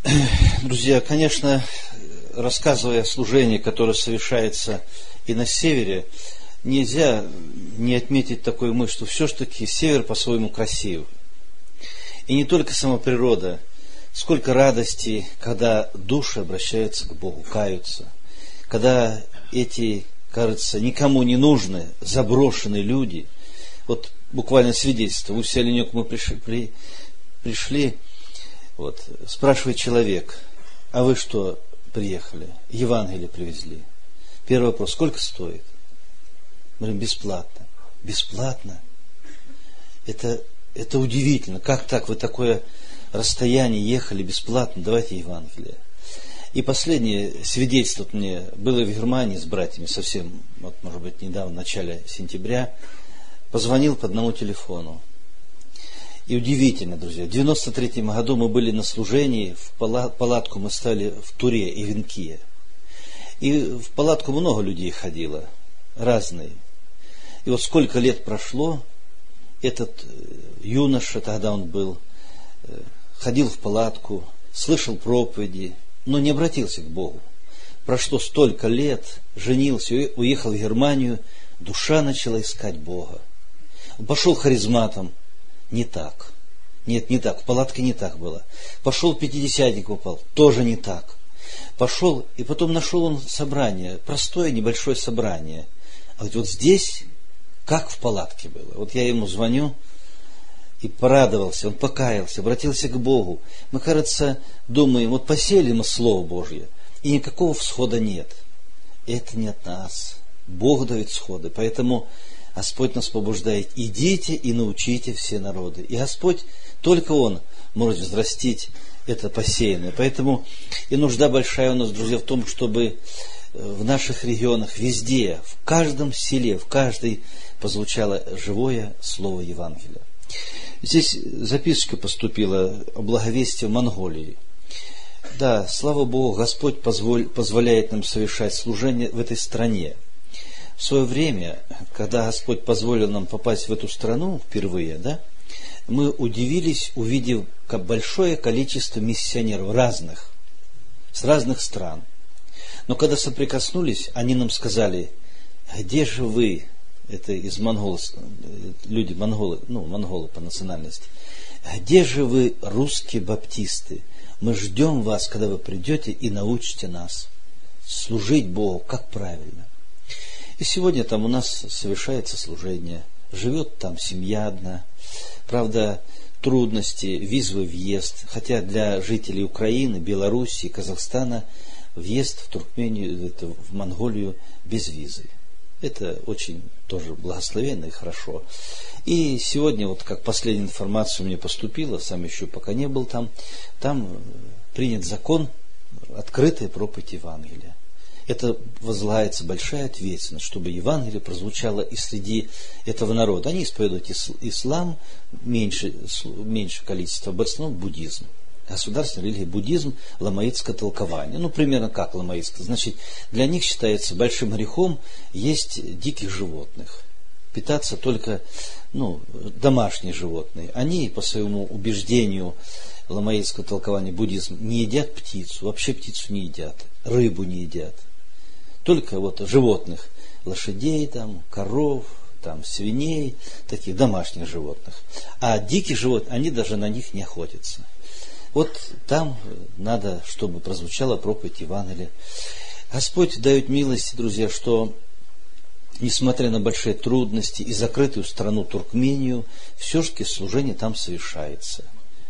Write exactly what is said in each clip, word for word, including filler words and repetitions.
Друзья, конечно, рассказывая о служении, которое совершается и на севере, нельзя не отметить такой мысль, что все-таки север по-своему красив. И не только сама природа, сколько радости, когда души обращаются к Богу, каются, когда эти, кажется, никому не нужные, заброшенные люди, вот буквально свидетельство, в Усть-Оленек мы пришли, при, пришли вот, спрашивает человек, а вы что приехали? Евангелие привезли. Первый вопрос, сколько стоит? Мы говорим, бесплатно. Бесплатно? Это, это удивительно. Как так? Вы такое расстояние ехали бесплатно? Давайте Евангелие. И последнее свидетельство вот мне было в Германии с братьями совсем, вот, может быть, недавно, в начале сентября. Позвонил по одному телефону. И удивительно, друзья, в девяносто третьем году мы были на служении, в палатку мы стали в Туре и Венкие. И в палатку много людей ходило, разные. И вот сколько лет прошло, этот юноша, тогда он был, ходил в палатку, слышал проповеди, но не обратился к Богу. Прошло столько лет, женился, уехал в Германию, душа начала искать Бога. Он пошел харизматом. Не так. Нет, не так. В палатке не так было. Пошел пятидесятник упал. Тоже не так. Пошел, и потом нашел он собрание. Простое, небольшое собрание. А вот, вот здесь, как в палатке было. Вот я ему звоню и порадовался. Он покаялся, обратился к Богу. Мы, кажется, думаем, вот посеяли мы Слово Божье, и никакого всхода нет. Это не от нас. Бог дает всходы. Поэтому Господь нас побуждает, идите и научите все народы. И Господь, только Он может взрастить это посеянное. Поэтому и нужда большая у нас, друзья, в том, чтобы в наших регионах, везде, в каждом селе, в каждой позвучало живое слово Евангелия. Здесь записочка поступила о благовестии в Монголии. Да, слава Богу, Господь позволь, позволяет нам совершать служение в этой стране. В свое время, когда Господь позволил нам попасть в эту страну впервые, да, мы удивились, увидев как большое количество миссионеров разных, с разных стран. Но когда соприкоснулись, они нам сказали, где же вы, это из монгол, люди монголы, ну, монголы по национальности, где же вы, русские баптисты? Мы ждем вас, когда вы придете и научите нас служить Богу, как правильно. И сегодня там у нас совершается служение. Живет там семья одна. Правда, трудности, визовый въезд. Хотя для жителей Украины, Белоруссии, Казахстана въезд в Туркмению, это, в Монголию без визы. Это очень тоже благословенно и хорошо. И сегодня, вот как последняя информация мне поступила, сам еще пока не был там, там принят закон открытой проповеди Евангелия. Это возлагается большая ответственность, чтобы Евангелие прозвучало и среди этого народа. Они исповедуют ислам, меньше, меньше количество, в основном буддизм. Государственная религия буддизм, ламаитское толкование. Ну, примерно как ламаитское. Значит, для них считается большим грехом есть диких животных. Питаться только, ну, домашние животные. Они, по своему убеждению ламаитского толкования буддизм, не едят птицу, вообще птицу не едят, рыбу не едят. Только вот животных, лошадей, там, коров, там, свиней, таких домашних животных. А диких животных, они даже на них не охотятся. Вот там надо, чтобы прозвучала проповедь Евангелия. Господь дает милость, друзья, что несмотря на большие трудности и закрытую страну Туркмению, все-таки служение там совершается.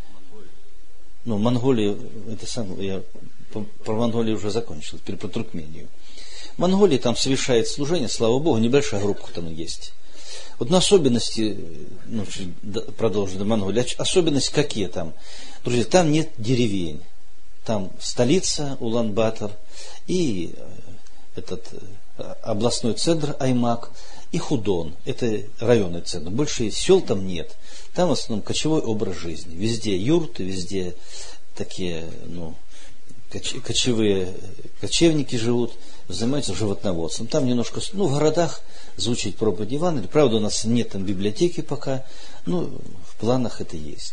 Ну, Монголия, это сам, я про Монголию уже закончил, теперь про Туркмению. В Монголии там совершает служение, слава Богу, небольшая группа там есть. Вот на особенности, ну, продолжу до Монголии, особенности какие там? Друзья, там нет деревень. Там столица Улан-Батор и этот областной центр Аймак и Худон. Это районный центр. Больше сел там нет. Там в основном кочевой образ жизни. Везде юрты, везде такие, ну, кочевые кочевники живут, занимаются животноводством. Там немножко, ну, в городах звучит проповедь Евангелия. Правда, у нас нет там библиотеки пока, но в планах это есть.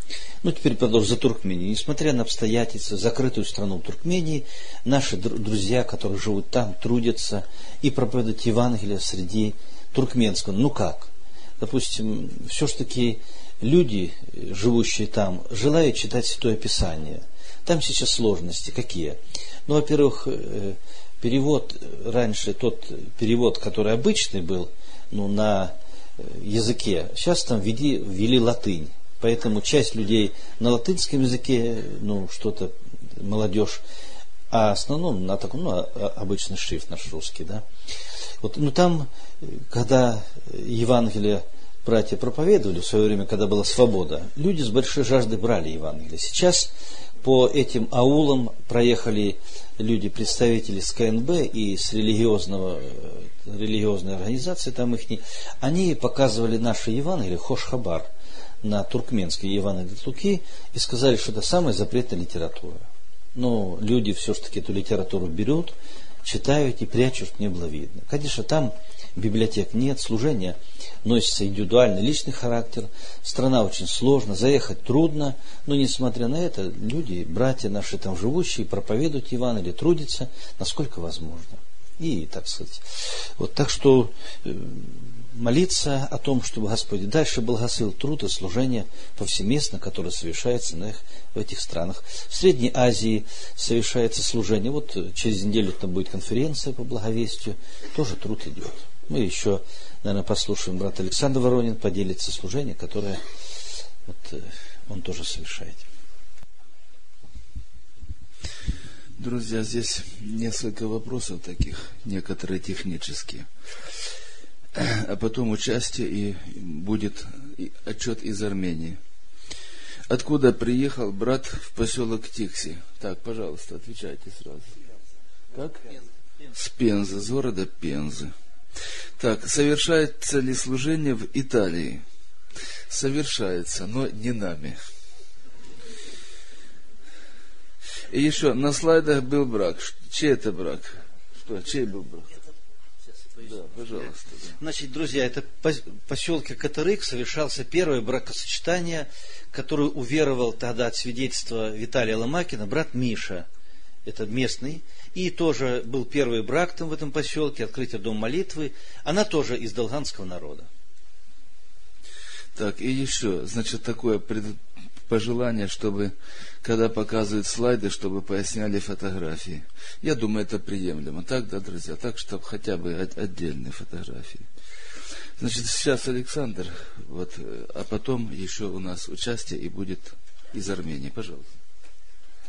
Ну, теперь продолжим за Туркмению. Несмотря на обстоятельства, закрытую страну Туркмении, наши друзья, которые живут там, трудятся и проповедуют Евангелие среди туркменского. Ну как? Допустим, все-таки люди, живущие там, желают читать Святое Писание. Там сейчас сложности какие? Ну, во-первых, перевод, раньше тот перевод, который обычный был, ну, на языке, сейчас там ввели, ввели латынь. Поэтому часть людей на латынском языке, ну, что-то, молодежь, а в основном на таком, ну, обычный шрифт наш русский, да. Вот, ну, там, когда Евангелие братья проповедовали в свое время, когда была свобода, люди с большой жаждой брали Евангелие. Сейчас по этим аулам проехали люди, представители с ка эн бэ и с религиозного, религиозной организации там их, они показывали наше Евангелие, Хош-Хабар, на туркменской Евангелие от Луки, и сказали, что это самая запретная литература. Но люди все-таки эту литературу берут, читают и прячут, чтобы не было видно. Конечно, там библиотек нет, служение носится индивидуальный, личный характер, страна очень сложна, заехать трудно, но несмотря на это, люди, братья наши там живущие, проповедуют Евангелие, трудятся, насколько возможно. И, так сказать, вот так что молиться о том, чтобы Господь дальше благословил труд и служение повсеместно, которое совершается на их, в этих странах. В Средней Азии совершается служение. Вот через неделю там будет конференция по благовестию. Тоже труд идет. Мы еще, наверное, послушаем брата Александр Воронин, поделится служением, которое вот, он тоже совершает. Друзья, здесь несколько вопросов таких, некоторые технические. А потом участие и будет отчет из Армении. Откуда приехал брат в поселок Тикси? Так, пожалуйста, отвечайте сразу. Как? С Пензы, с города Пензы. Так, совершается ли служение в Италии? Совершается, но не нами. И еще, на слайдах был брак. Чей это брак? Что, чей был брак? Да, пожалуйста. Да. Значит, друзья, это в поселке Катарык совершался первое бракосочетание, которое уверовал тогда от свидетельства Виталия Ломакина брат Миша, это местный, и тоже был первый брак там в этом поселке, открытие дома молитвы, она тоже из долганского народа. Так, и еще, значит, такое пред... пожелание, чтобы, когда показывают слайды, чтобы поясняли фотографии. Я думаю, это приемлемо. Так, да, друзья? Так, чтобы хотя бы отдельные фотографии. Значит, сейчас Александр, вот, а потом еще у нас участие и будет из Армении. Пожалуйста.